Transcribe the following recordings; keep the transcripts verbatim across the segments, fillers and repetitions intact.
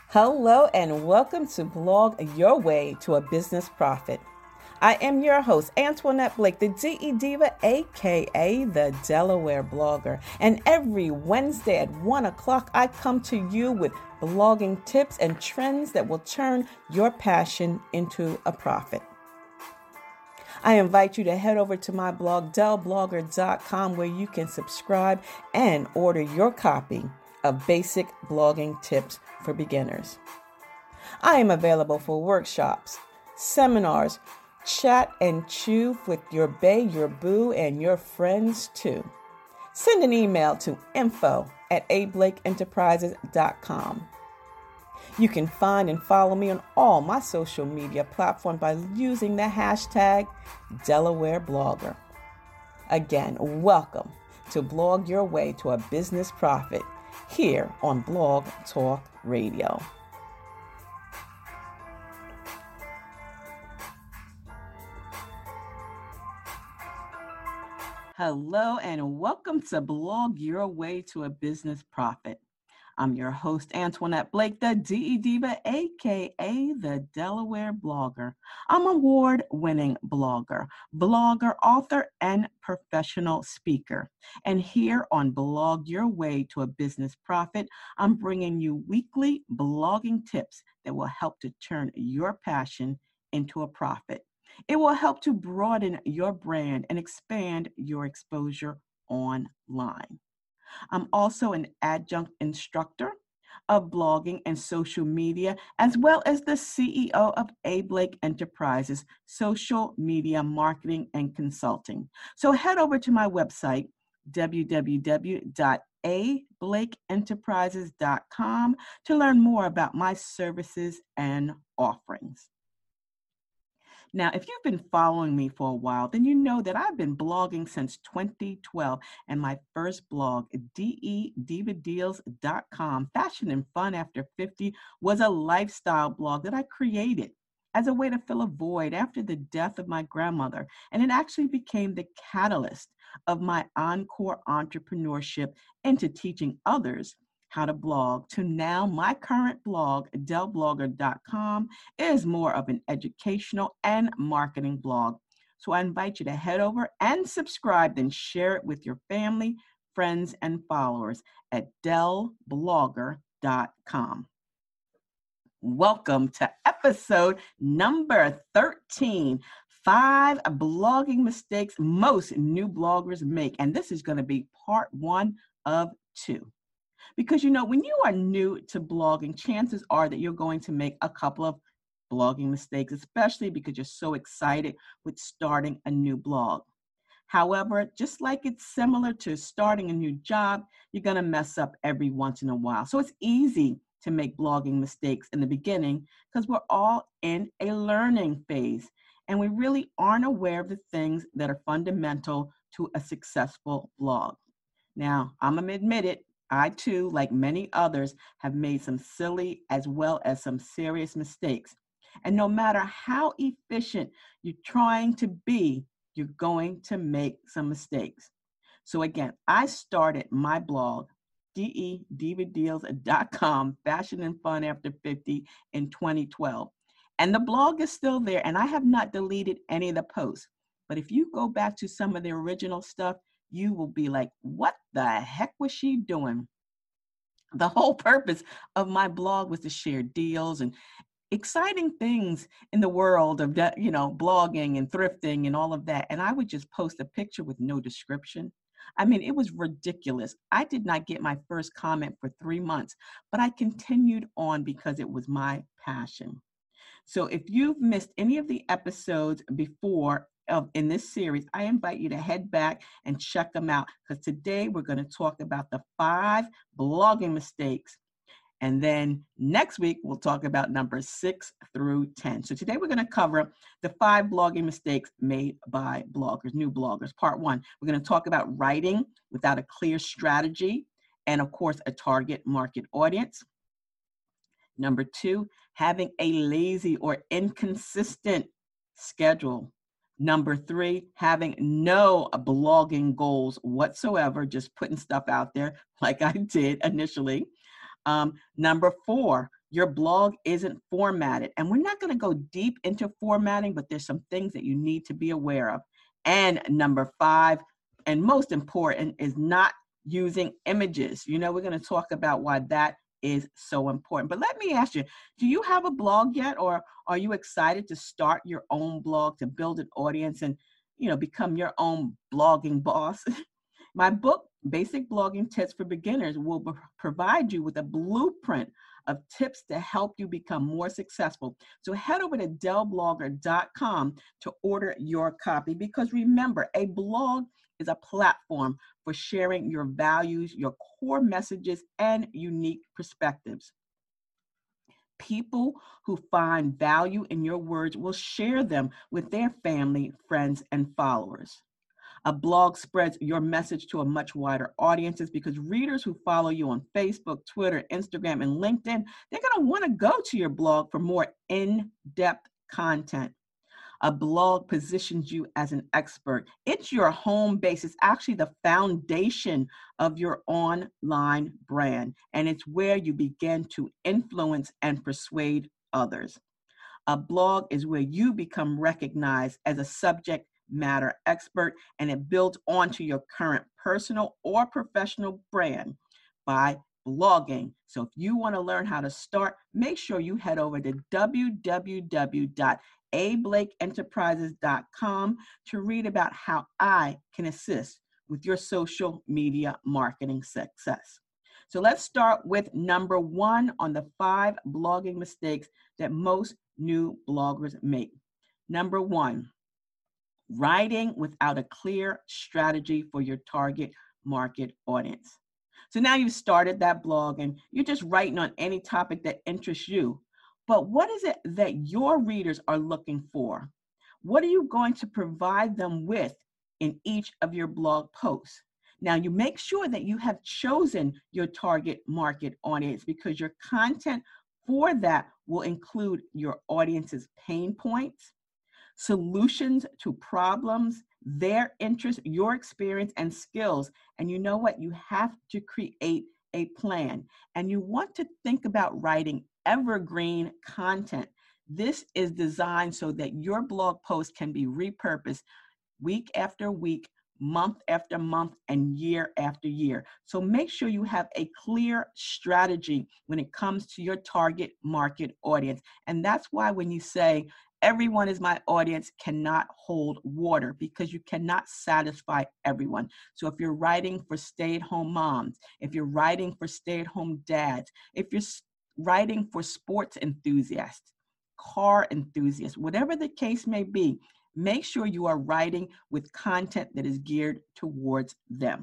Hello and welcome to Blog Your Way to a Business Profit. I am your host, Antoinette Blake, the D E Diva, aka the Delaware Blogger. And every Wednesday at one o'clock, I come to you with blogging tips and trends that will turn your passion into a profit. I invite you to head over to my blog, del blogger dot com, where you can subscribe and order your copy of Basic Blogging Tips for Beginners. I am available for workshops, seminars, chat and chew with your bae, your boo, and your friends too. Send an email to info at a blake enterprises dot com. You can find and follow me on all my social media platforms by using the hashtag Delaware Blogger. Again, welcome to Blog Your Way to a Business Profit here on Blog Talk Radio. Hello and welcome to Blog Your Way to a Business Profit. I'm your host, Antoinette Blake, the D E Diva, aka the Delaware Blogger. I'm an award-winning blogger, blogger, author, and professional speaker. And here on Blog Your Way to a Business Profit, I'm bringing you weekly blogging tips that will help to turn your passion into a profit. It will help to broaden your brand and expand your exposure online. I'm also an adjunct instructor of blogging and social media, as well as the C E O of A. Blake Enterprises, social media marketing and consulting. So head over to my website, w w w dot a blake enterprises dot com, to learn more about my services and offerings. Now, if you've been following me for a while, then you know that I've been blogging since twenty twelve, and my first blog, d e diva deals dot com, Fashion and Fun After fifty, was a lifestyle blog that I created as a way to fill a void after the death of my grandmother, and it actually became the catalyst of my encore entrepreneurship into teaching others how to blog, to now my current blog, del blogger dot com, is more of an educational and marketing blog. So I invite you to head over and subscribe, and share it with your family, friends, and followers at del blogger dot com. Welcome to episode number thirteen, five blogging mistakes most new bloggers make. And this is going to be part one of two. Because, you know, when you are new to blogging, chances are that you're going to make a couple of blogging mistakes, especially because you're so excited with starting a new blog. However, just like it's similar to starting a new job, you're going to mess up every once in a while. So it's easy to make blogging mistakes in the beginning because we're all in a learning phase, and we really aren't aware of the things that are fundamental to a successful blog. Now, I'm going to admit it. I, too, like many others, have made some silly as well as some serious mistakes. And no matter how efficient you're trying to be, you're going to make some mistakes. So again, I started my blog, d e diva deals dot com, Fashion and Fun After fifty, in twenty twelve. And the blog is still there, and I have not deleted any of the posts. But if you go back to some of the original stuff, you will be like, what the heck was she doing? The whole purpose of my blog was to share deals and exciting things in the world of, you know, blogging and thrifting and all of that. And I would just post a picture with no description. I mean, it was ridiculous. I did not get my first comment for three months, but I continued on because it was my passion. So if you've missed any of the episodes before of in this series, I invite you to head back and check them out, because today we're going to talk about the five blogging mistakes. And then next week, we'll talk about numbers six through ten. So today we're going to cover the five blogging mistakes made by bloggers, new bloggers. Part one, we're going to talk about writing without a clear strategy and, of course, a target market audience. Number two, having a lazy or inconsistent schedule. Number three, having no blogging goals whatsoever, just putting stuff out there like I did initially. Um, number four, your blog isn't formatted. And we're not going to go deep into formatting, but there's some things that you need to be aware of. And number five, and most important, is not using images. You know, we're going to talk about why that is so important. But let me ask you, do you have a blog yet, or are you excited to start your own blog, to build an audience and, you know, become your own blogging boss? My book, Basic Blogging Tips for Beginners, will b- provide you with a blueprint of tips to help you become more successful. So head over to dell blogger dot com to order your copy, because remember, a blog is a platform for sharing your values, your core messages, and unique perspectives. People who find value in your words will share them with their family, friends, and followers. A blog spreads your message to a much wider audiences, because readers who follow you on Facebook, Twitter, Instagram, and LinkedIn, they're going to want to go to your blog for more in-depth content. A blog positions you as an expert. It's your home base. It's actually the foundation of your online brand, and it's where you begin to influence and persuade others. A blog is where you become recognized as a subject matter expert, and it builds onto your current personal or professional brand by blogging. So if you want to learn how to start, make sure you head over to w w w dot a blake enterprises dot com to read about how I can assist with your social media marketing success. So let's start with number one on the five blogging mistakes that most new bloggers make. Number one, writing without a clear strategy for your target market audience. So now you've started that blog and you're just writing on any topic that interests you. But what is it that your readers are looking for? What are you going to provide them with in each of your blog posts? Now, you make sure that you have chosen your target market audience, because your content for that will include your audience's pain points, solutions to problems, their interests, your experience, and skills. And you know what? You have to create a plan. And you want to think about writing evergreen content. This is designed so that your blog post can be repurposed week after week, month after month, and year after year. So make sure you have a clear strategy when it comes to your target market audience. And that's why when you say, everyone is my audience, cannot hold water, because you cannot satisfy everyone. So if you're writing for stay-at-home moms, if you're writing for stay-at-home dads, if you're writing for sports enthusiasts, car enthusiasts, whatever the case may be, make sure you are writing with content that is geared towards them.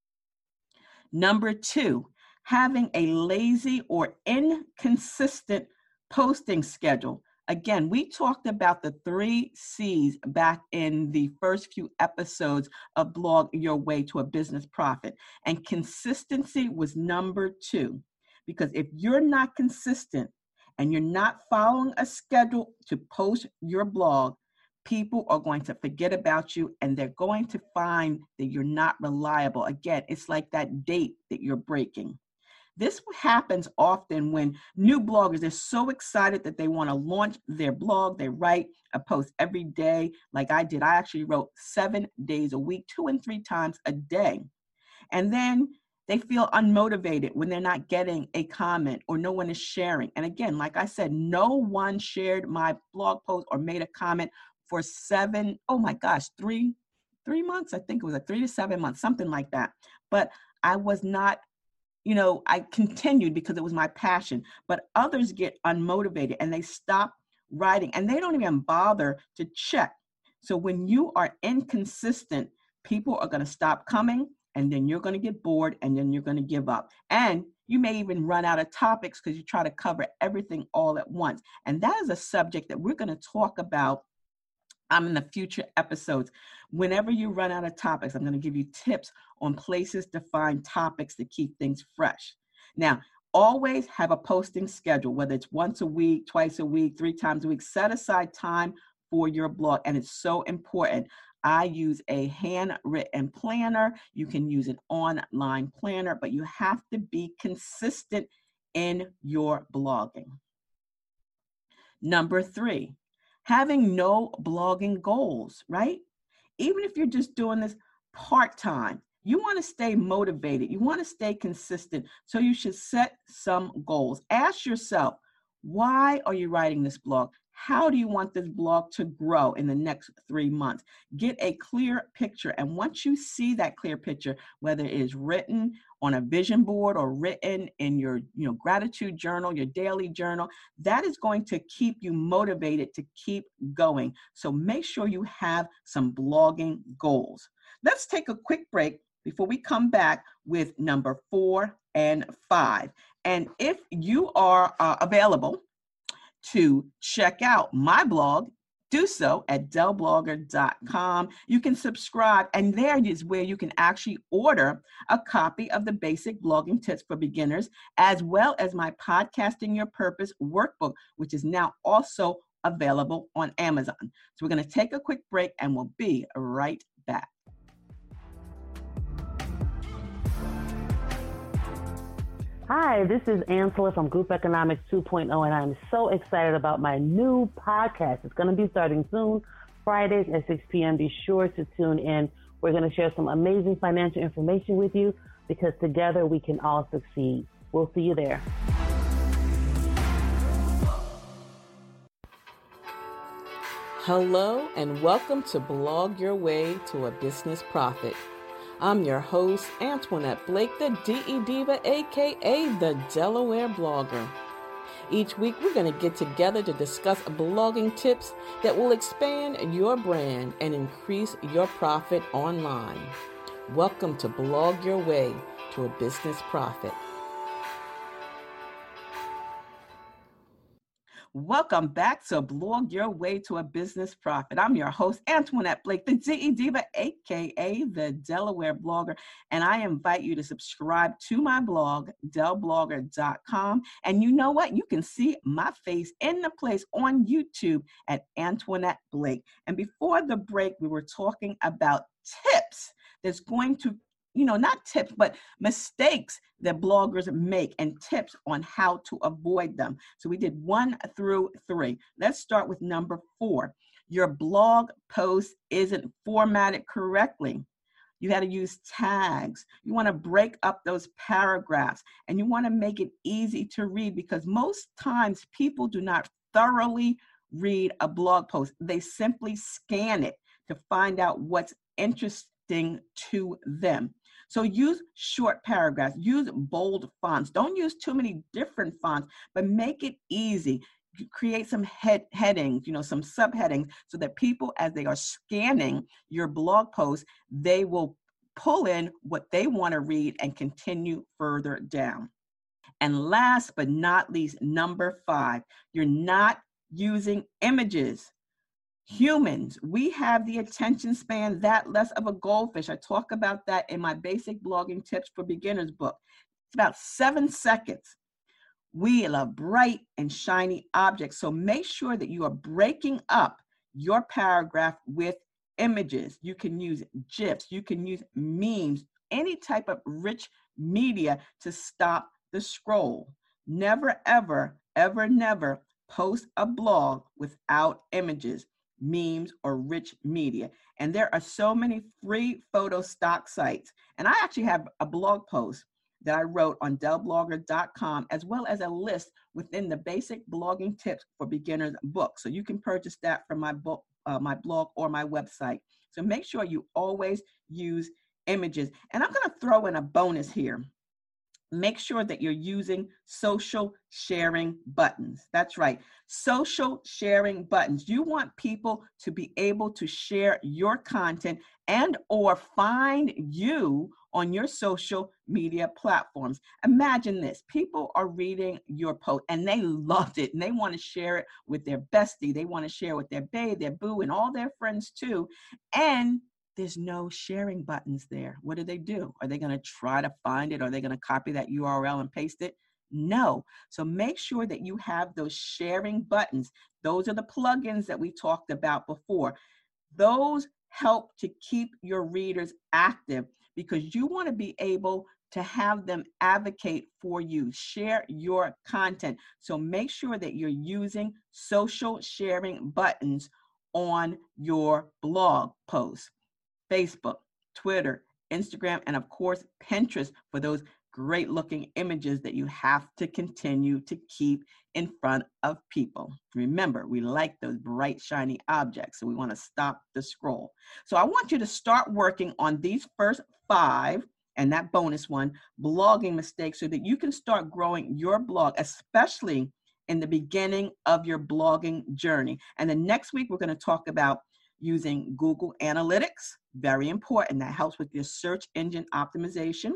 Number two, having a lazy or inconsistent posting schedule. Again, we talked about the three C's back in the first few episodes of Blog Your Way to a Business Profit, and consistency was number two. Because if you're not consistent and you're not following a schedule to post your blog, people are going to forget about you, and they're going to find that you're not reliable. Again, it's like that date that you're breaking. This happens often when new bloggers are so excited that they want to launch their blog. They write a post every day, like I did. I actually wrote seven days a week, two and three times a day. And then they feel unmotivated when they're not getting a comment or no one is sharing. And again, like I said, no one shared my blog post or made a comment for seven, oh my gosh, three, three months. I think it was a three to seven months, something like that. But I was not, you know, I continued because it was my passion. But others get unmotivated and they stop writing and they don't even bother to check. So when you are inconsistent, people are going to stop coming, and then you're going to get bored, and then you're going to give up. And you may even run out of topics because you try to cover everything all at once. And that is a subject that we're going to talk about um, in the future episodes. Whenever you run out of topics, I'm going to give you tips on places to find topics to keep things fresh. Now, always have a posting schedule, whether it's once a week, twice a week, three times a week. Set aside time for your blog, and it's so important. I use a handwritten planner. You can use an online planner, but you have to be consistent in your blogging. Number three, having no blogging goals, right? Even if you're just doing this part-time, you want to stay motivated. You want to stay consistent. So you should set some goals. Ask yourself, why are you writing this blog? How do you want this blog to grow in the next three months? Get a clear picture. And once you see that clear picture, whether it is written on a vision board or written in your you know, gratitude journal, your daily journal, that is going to keep you motivated to keep going. So make sure you have some blogging goals. Let's take a quick break before we come back with number four and five. And if you are uh, available to check out my blog, do so at del blogger dot com. You can subscribe, and there is where you can actually order a copy of the Basic Blogging Tips for Beginners, as well as my Podcasting Your Purpose workbook, which is now also available on Amazon. So we're going to take a quick break, and we'll be right back. Hi, this is Angela from Group Economics two point oh, and I'm so excited about my new podcast. It's going to be starting soon, Fridays at six p.m. Be sure to tune in. We're going to share some amazing financial information with you because together we can all succeed. We'll see you there. Hello, and welcome to Blog Your Way to a Business Profit. I'm your host, Antoinette Blake, the D E Diva, aka the Delaware Blogger. Each week, we're going to get together to discuss blogging tips that will expand your brand and increase your profit online. Welcome to Blog Your Way to a Business Profit. Welcome back to Blog Your Way to a Business Profit. I'm your host, Antoinette Blake, the D E Diva, aka the Delaware Blogger, and I invite you to subscribe to my blog, del blogger dot com. And you know what? You can see my face in the place on YouTube at Antoinette Blake. And before the break, we were talking about tips that's going to you know, not tips, but mistakes that bloggers make and tips on how to avoid them. So we did one through three. Let's start with number four. Your blog post isn't formatted correctly. You got to use tags. You want to break up those paragraphs, and you want to make it easy to read, because most times people do not thoroughly read a blog post. They simply scan it to find out what's interesting to them. So use short paragraphs, use bold fonts. Don't use too many different fonts, but make it easy. Create some head headings, you know, some subheadings, so that people, as they are scanning your blog post, they will pull in what they want to read and continue further down. And last but not least, number five, you're not using images. Humans, we have the attention span that less of a goldfish. I talk about that in my Basic Blogging Tips for Beginners book. It's about seven seconds. We love bright and shiny objects. So make sure that you are breaking up your paragraph with images. You can use GIFs, you can use memes, any type of rich media to stop the scroll. Never, ever, ever, never post a blog without images, memes, or rich media. And there are so many free photo stock sites. And I actually have a blog post that I wrote on del blogger dot com, as well as a list within the Basic Blogging Tips for Beginners book. So you can purchase that from my book, uh, my blog, or my website. So make sure you always use images. And I'm going to throw in a bonus here. Make sure that you're using social sharing buttons. That's right, social sharing buttons. You want people to be able to share your content and or find you on your social media platforms. Imagine this, people are reading your post and they loved it and they want to share it with their bestie. They want to share with their bae, their boo, and all their friends too. And there's no sharing buttons there. What do they do? Are they going to try to find it? Are they going to copy that U R L and paste it? No. So make sure that you have those sharing buttons. Those are the plugins that we talked about before. Those help to keep your readers active, because you want to be able to have them advocate for you. Share your content. So make sure that you're using social sharing buttons on your blog posts, Facebook, Twitter, Instagram, and of course, Pinterest for those great looking images that you have to continue to keep in front of people. Remember, we like those bright, shiny objects, so we want to stop the scroll. So I want you to start working on these first five and that bonus one, blogging mistakes, so that you can start growing your blog, especially in the beginning of your blogging journey. And then next week, we're going to talk about using Google Analytics, very important. That helps with your search engine optimization.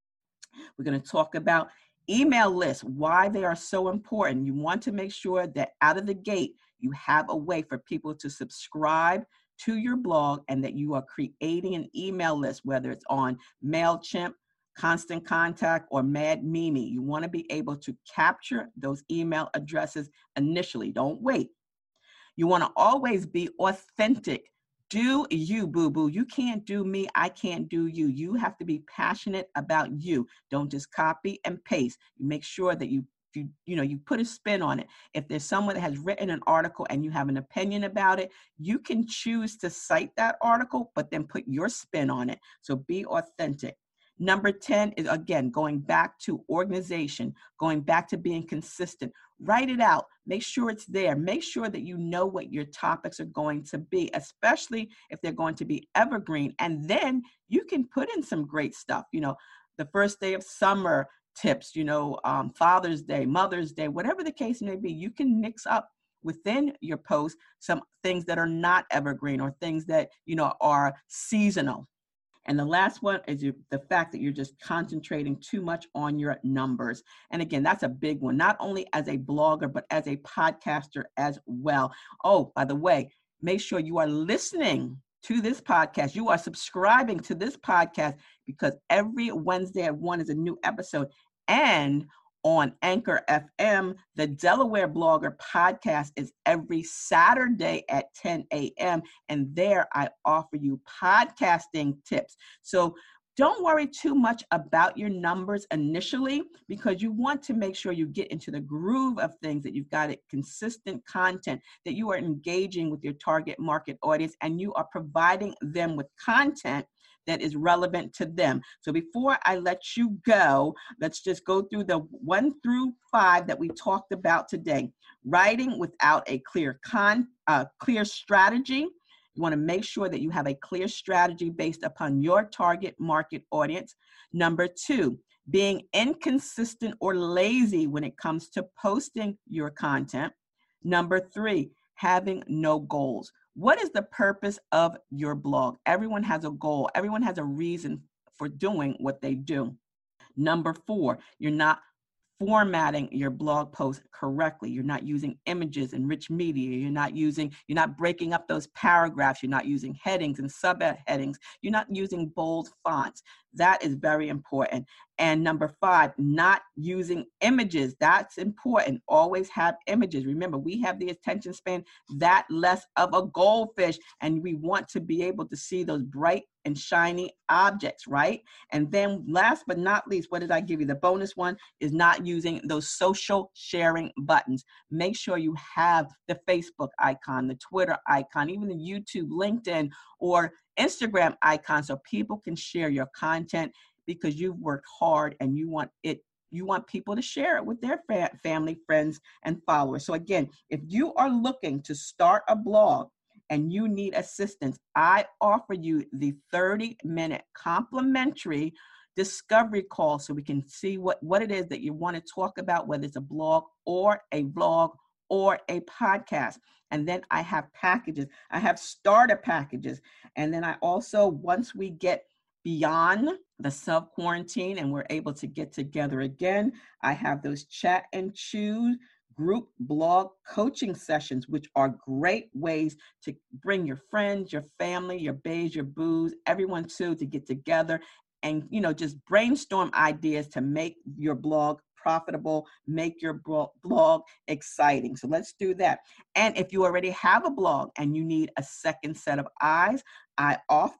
We're going to talk about email lists, why they are so important. You want to make sure that out of the gate, you have a way for people to subscribe to your blog and that you are creating an email list, whether it's on MailChimp, Constant Contact, or Mad Mimi. You want to be able to capture those email addresses initially. Don't wait. You want to always be authentic. Do you, boo-boo. You can't do me. I can't do you. You have to be passionate about you. Don't just copy and paste. You make sure that you, you, you know, you put a spin on it. If there's someone that has written an article and you have an opinion about it, you can choose to cite that article, but then put your spin on it. So be authentic. Number ten is, again, going back to organization, going back to being consistent. Write it out. Make sure it's there. Make sure that you know what your topics are going to be, especially if they're going to be evergreen. And then you can put in some great stuff. You know, the first day of summer tips, you know, um, Father's Day, Mother's Day, whatever the case may be, you can mix up within your post some things that are not evergreen or things that, you know, are seasonal. And the last one is you, the fact that you're just concentrating too much on your numbers. And again, that's a big one, not only as a blogger, but as a podcaster as well. Oh, by the way, make sure you are listening to this podcast. You are subscribing to this podcast because every Wednesday at one is a new episode. And on Anchor F M, the Delaware Blogger podcast is every Saturday at ten a.m. And there I offer you podcasting tips. So don't worry too much about your numbers initially, because you want to make sure you get into the groove of things, that you've got it consistent content, that you are engaging with your target market audience, and you are providing them with content that is relevant to them. So before I let you go, let's just go through the one through five that we talked about today. Writing without a clear con, uh, clear strategy. You want to make sure that you have a clear strategy based upon your target market audience. Number two, being inconsistent or lazy when it comes to posting your content. Number three, having no goals. What is the purpose of your blog? Everyone has a goal. Everyone has a reason for doing what they do. Number four, you're not formatting your blog post correctly. You're not using images and rich media. You're not using, you're not breaking up those paragraphs. You're not using headings and subheadings. You're not using bold fonts. That is very important. And number five, not using images. That's important. Always have images. Remember, we have the attention span that less of a goldfish, and we want to be able to see those bright and shiny objects, right? And then last but not least, what did I give you? The bonus one is not using those social sharing buttons. Make sure you have the Facebook icon, the Twitter icon, even the YouTube, LinkedIn, or Instagram icon, so people can share your content, because you've worked hard and you want it, you want people to share it with their fa- family, friends, and followers. So again, if you are looking to start a blog and you need assistance, I offer you the thirty minute complimentary discovery call so we can see what, what it is that you want to talk about, whether it's a blog or a vlog or a podcast. And then I have packages. I have starter packages. And then I also, once we get beyond the self-quarantine and we're able to get together again, I have those chat and choose group blog coaching sessions, which are great ways to bring your friends, your family, your baes, your boos, everyone too, to get together and, you know, just brainstorm ideas to make your blog profitable, make your blog exciting. So let's do that. And if you already have a blog and you need a second set of eyes, I offer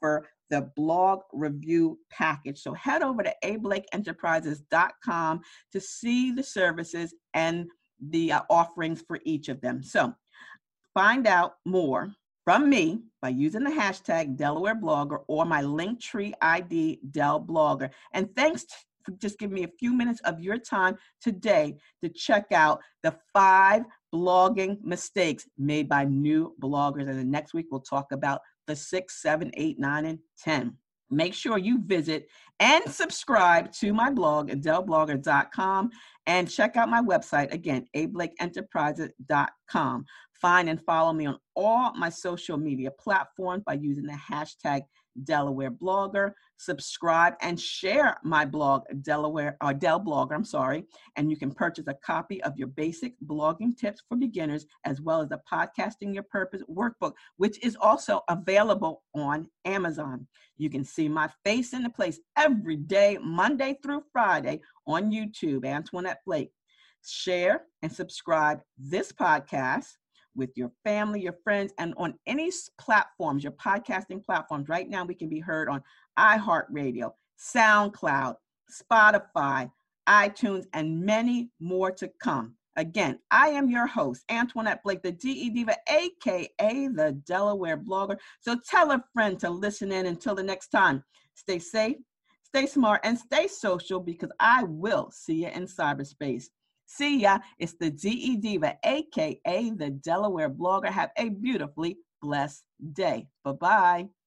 the blog review package. So head over to a blake enterprises dot com to see the services and the uh, offerings for each of them. So find out more from me by using the hashtag Delaware Blogger or my Linktree I D, Del Blogger. And thanks for just giving me a few minutes of your time today to check out the five blogging mistakes made by new bloggers. And then next week, we'll talk about the six, seven, eight, nine, and ten. Make sure you visit and subscribe to my blog at del blogger dot com and check out my website, again, a blake enterprises dot com. Find and follow me on all my social media platforms by using the hashtag Delaware Blogger. Subscribe and share my blog, Delaware or Del Blogger, I'm sorry. And you can purchase a copy of your basic blogging tips for beginners, as well as the Podcasting Your Purpose workbook, which is also available on Amazon. You can see my face in the place every day, Monday through Friday on YouTube, Antoinette Blake. Share and subscribe this podcast with your family, your friends, and on any platforms, your podcasting platforms. Right now, we can be heard on iHeartRadio, SoundCloud, Spotify, iTunes, and many more to come. Again, I am your host, Antoinette Blake, the D E Diva, a k a the Delaware Blogger. So tell a friend to listen in. Until the next time, stay safe, stay smart, and stay social, because I will see you in cyberspace. See ya. It's the D E Diva, a k a the Delaware Blogger. Have a beautifully blessed day. Bye-bye.